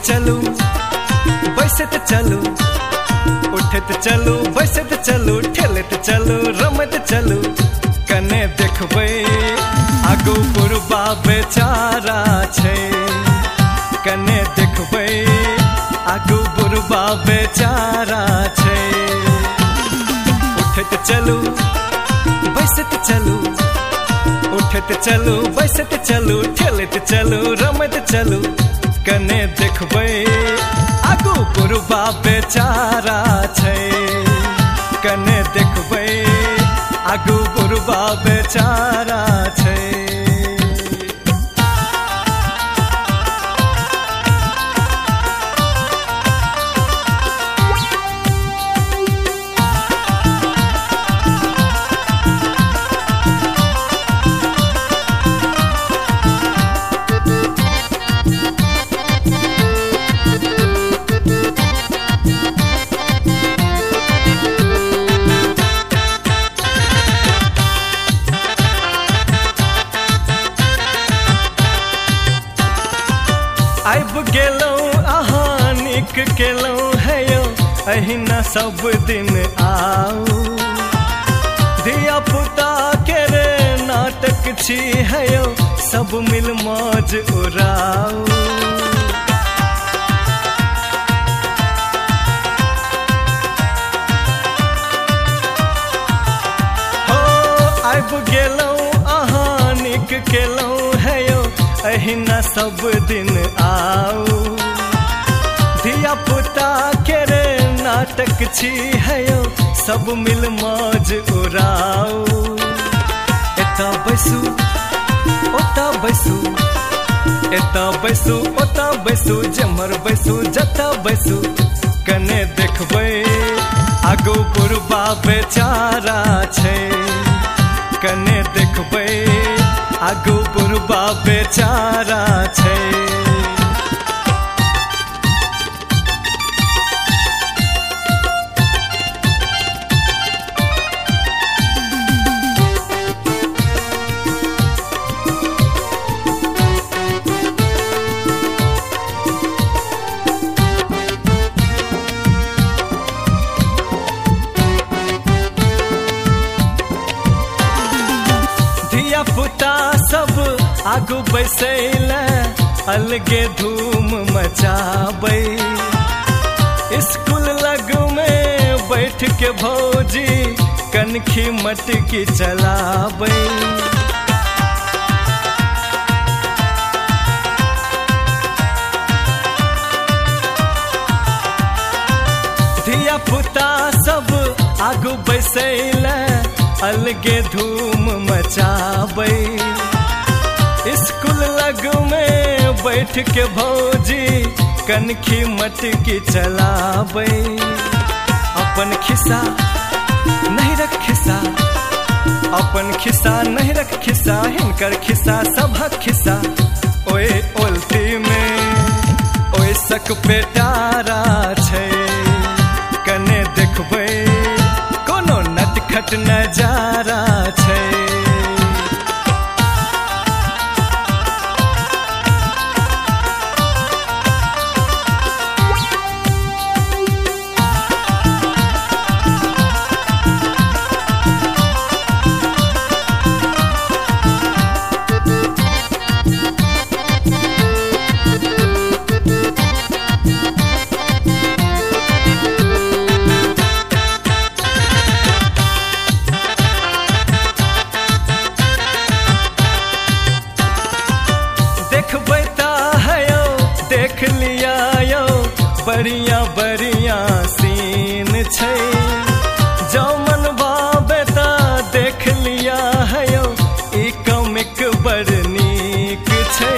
चलू बैसत चलू उठत चलू बैसत चलू ठेलत चलू रमत चलू कने देखबै आगू बुढ़बा बेचारा छै कने देखबै आगू बुढ़बा बेचारा छै उठत चलू बैसत चलू उठत चलू बैसत चलू ठेलत चलू रमत चलू कने देखबै आगू बुढ़बा बेचारा छै कने देखबै आगू बुढ़बा बेचारा छै। आइब गेलौं अहाँ नीक केलौं है यौ अहिना सब दिन आउ धिया पुता के रे नाटक छी है यौ सब मिल मौज उड़ाउ हो आइब गेलौं अहाँ नीक केलौं है यौ अहिना सब दिन आउ धिया पुता के रे नाटक छी है यौ सब मिल मौज उड़ाउ एता बैसू ओता बैसू एता बैसू ओता बैसू जमर बैसू जता बैसू कने देखबै आगू बुढ़बा बेचारा छै कने देखबै आगू बुढ़बा बेचारा छै। धिया पुता सब आगू बैसैले अलगे धूम मचाबै स्कूल लग में बैठ के भौजी कनखी मटकी चलाबै धिया पुता सब आगू बैसैले अलगे धूम मचाबै स्कूल लग में बैठ के भौजी कनखी मटकी चलाबै अपन खिस्सा नहीं रख खिस्सा अपन खिस्सा नहीं रख खिस्सा हिनकर खिस्सा सबक खिस्सा ओए ओल्टी में ओए सक पेटारा छै कने देखबै कोनो नटखट नजारा छै। देखबै ता है यौ देख लिया यौ बढ़िया बढ़िया सीन छै जो मन भावे ता देख लिया है यौ ई कॉमिक बड़ नीक छै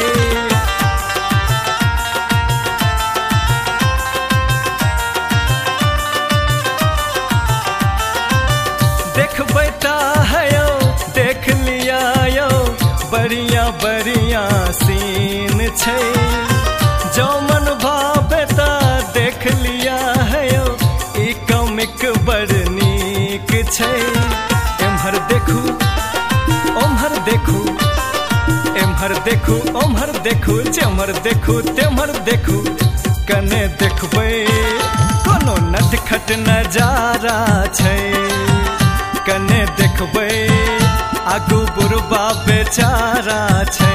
देखबै ता है यौ देख लिया यौ बढ़िया बढ़िया सीन छै जो मन भावे ता देख लिया है यौ ई कॉमिक बड़ नीक छै एम्हर देखू ओम्हर देखू एम्हर देखू ओम्हर देखू जेम्हर देखू तेम्हर देखू कने देखबै कोनो नटखट नजारा छै। कने देखबै आगू बुढ़बा बेचारा छै।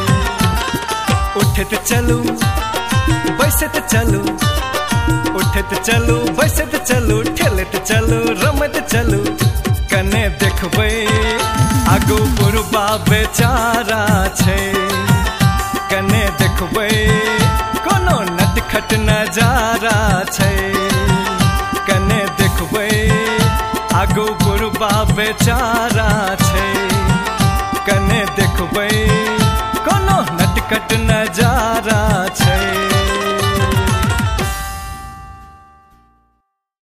उठैत चलू बैसैत चलू, उठैत चलू बैसैत चलू, ठेलैत चलू रमैत चलू। कने देखबै आगू बुढ़बा बेचारा छै। कने देखबै कोनो नटखट नजारा छै। कने देखबै आगू बुढ़बा बेचारा छै। कने देखबै कोनो नटखट नजारा